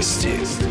Новости.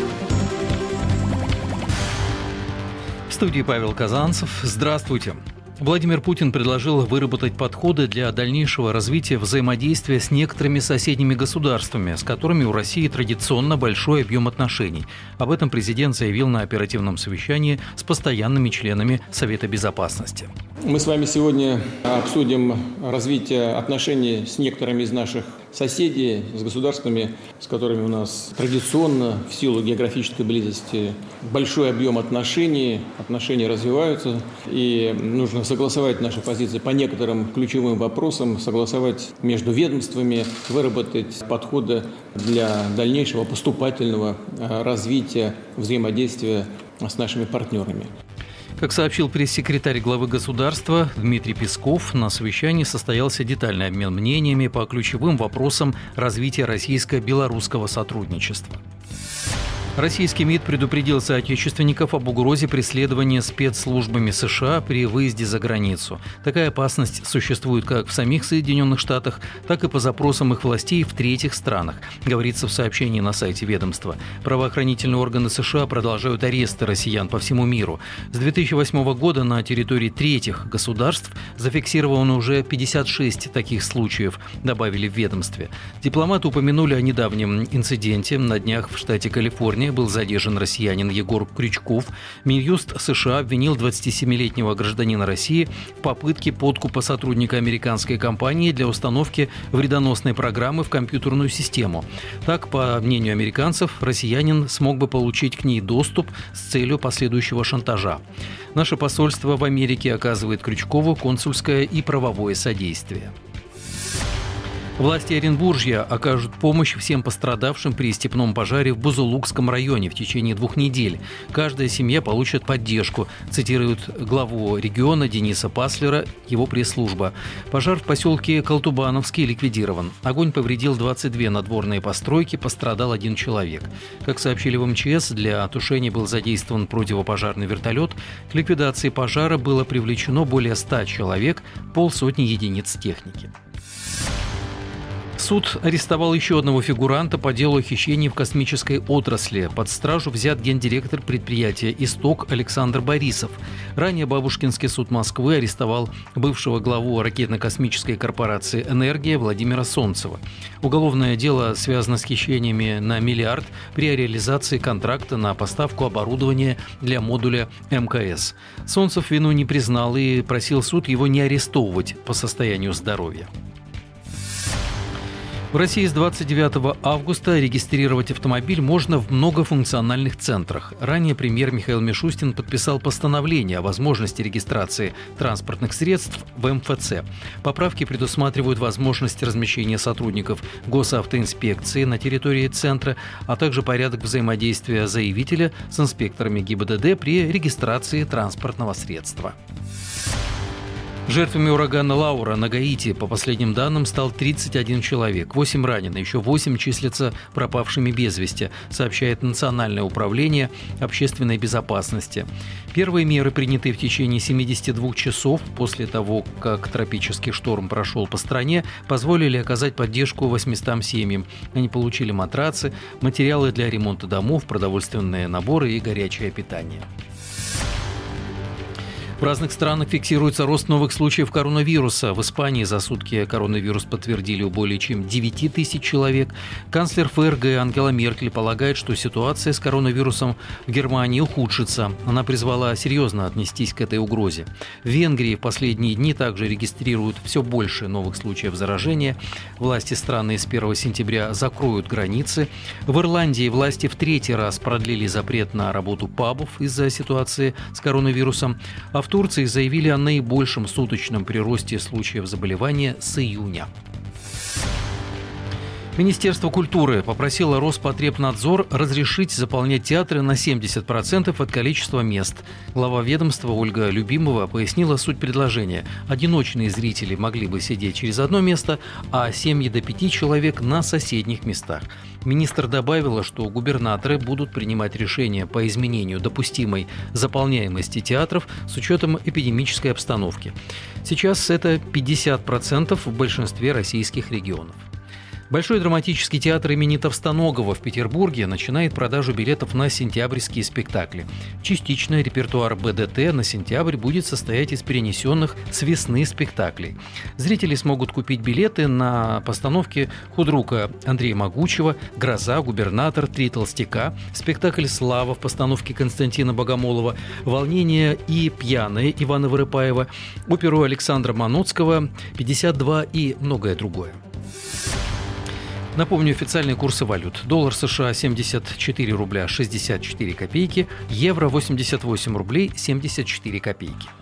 В студии Павел Казанцев. Здравствуйте. Владимир Путин предложил выработать подходы для дальнейшего развития взаимодействия с некоторыми соседними государствами, с которыми у России традиционно большой объем отношений. Об этом президент заявил на оперативном совещании с постоянными членами Совета Безопасности. Мы с вами сегодня обсудим развитие отношений с некоторыми из наших соседей, с государствами, с которыми у нас традиционно, в силу географической близости, большой объем отношений развиваются, и нужно согласовать наши позиции по некоторым ключевым вопросам, согласовать между ведомствами, выработать подходы для дальнейшего поступательного развития взаимодействия с нашими партнерами. Как сообщил пресс-секретарь главы государства Дмитрий Песков, на совещании состоялся детальный обмен мнениями по ключевым вопросам развития российско-белорусского сотрудничества. Российский МИД предупредил соотечественников об угрозе преследования спецслужбами США при выезде за границу. Такая опасность существует как в самих Соединенных Штатах, так и по запросам их властей в третьих странах, говорится в сообщении на сайте ведомства. Правоохранительные органы США продолжают аресты россиян по всему миру. С 2008 года на территории третьих государств зафиксировано уже 56 таких случаев, добавили в ведомстве. Дипломаты упомянули о недавнем инциденте. На днях в штате Калифорния был задержан россиянин Егор Крючков. Минюст США обвинил 27-летнего гражданина России в попытке подкупа сотрудника американской компании для установки вредоносной программы в компьютерную систему. Так, по мнению американцев, россиянин смог бы получить к ней доступ с целью последующего шантажа. Наше посольство в Америке оказывает Крючкову консульское и правовое содействие. Власти Оренбуржья окажут помощь всем пострадавшим при степном пожаре в Бузулукском районе в течение 2 недель. Каждая семья получит поддержку, цитирует главу региона Дениса Паслера его пресс-служба. Пожар в поселке Колтубановский ликвидирован. Огонь повредил 22 надворные постройки, пострадал 1 человек. Как сообщили в МЧС, для тушения был задействован противопожарный вертолет. К ликвидации пожара было привлечено более 100 человек, 50 единиц техники. Суд арестовал еще одного фигуранта по делу о хищении в космической отрасли. Под стражу взят гендиректор предприятия «Исток» Александр Борисов. Ранее Бабушкинский суд Москвы арестовал бывшего главу ракетно-космической корпорации «Энергия» Владимира Солнцева. Уголовное дело связано с хищениями на миллиард при реализации контракта на поставку оборудования для модуля МКС. Солнцев вину не признал и просил суд его не арестовывать по состоянию здоровья. В России с 29 августа регистрировать автомобиль можно в многофункциональных центрах. Ранее премьер Михаил Мишустин подписал постановление о возможности регистрации транспортных средств в МФЦ. Поправки предусматривают возможность размещения сотрудников госавтоинспекции на территории центра, а также порядок взаимодействия заявителя с инспекторами ГИБДД при регистрации транспортного средства. Жертвами урагана Лаура на Гаити, по последним данным, стал 31 человек, 8 ранены, еще 8 числятся пропавшими без вести, сообщает Национальное управление общественной безопасности. Первые меры, принятые в течение 72 часов после того, как тропический шторм прошел по стране, позволили оказать поддержку 800 семьям. Они получили матрацы, материалы для ремонта домов, продовольственные наборы и горячее питание. В разных странах фиксируется рост новых случаев коронавируса. В Испании за сутки коронавирус подтвердили у более чем 9 тысяч человек. Канцлер ФРГ Ангела Меркель полагает, что ситуация с коронавирусом в Германии ухудшится. Она призвала серьезно отнестись к этой угрозе. В Венгрии в последние дни также регистрируют все больше новых случаев заражения. Власти страны с 1 сентября закроют границы. В Ирландии власти в 3-й раз продлили запрет на работу пабов из-за ситуации с коронавирусом. А в Турции заявили о наибольшем суточном приросте случаев заболевания с июня. Министерство культуры попросило Роспотребнадзор разрешить заполнять театры на 70% от количества мест. Глава ведомства Ольга Любимова пояснила суть предложения. Одиночные зрители могли бы сидеть через одно место, а семьи до 5 человек на соседних местах. Министр добавила, что губернаторы будут принимать решения по изменению допустимой заполняемости театров с учетом эпидемической обстановки. Сейчас это 50% в большинстве российских регионов. Большой драматический театр имени Товстоногова в Петербурге начинает продажу билетов на сентябрьские спектакли. Частично репертуар БДТ на сентябрь будет состоять из перенесенных с весны спектаклей. Зрители смогут купить билеты на постановки худрука Андрея Могучего, «Гроза», «Губернатор», «Три толстяка», спектакль «Слава» в постановке Константина Богомолова, «Волнение» и «Пьяные» Ивана Вырыпаева, оперу Александра Маноцкого, 52 и многое другое. Напомню, официальные курсы валют. Доллар США 74 рубля 64 копейки, евро 88 рублей 74 копейки.